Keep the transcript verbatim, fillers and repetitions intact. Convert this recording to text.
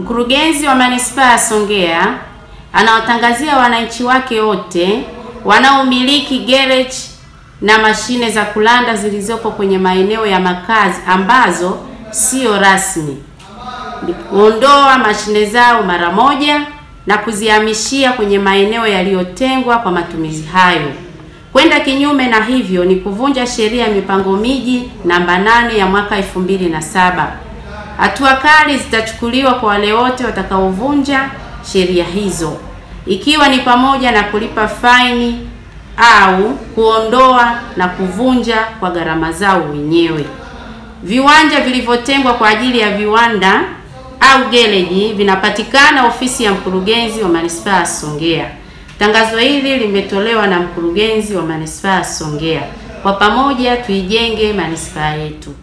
Mkurugenzi wa Manispaa ya Songea anawatangazia wananchi wake wote wanaomiliki garage na mashine za kulanda zilizopo kwenye maeneo ya makazi ambazo sio rasmi kuondoa mashine zao mara moja na kuzihamishia kwenye maeneo yaliyotengwa kwa matumizi hayo. Kwenda kinyume na hivyo ni kuvunja sheria ya mipango miji namba nane ya mwaka elfu mbili na saba. Hatua kali zitachukuliwa kwa wale wote watakaovunja sheria hizo, ikiwa ni pamoja na kulipa faini au kuondoa na kuvunja kwa gharama zao wenyewe. Viwanja vilivyotengwa kwa ajili ya viwanda au gereji vinapatikana ofisi ya mkurugenzi wa Manispaa ya Songea. Tangazo hili limetolewa na mkurugenzi wa Manispaa ya Songea. Kwa pamoja tuijenge manispaa yetu.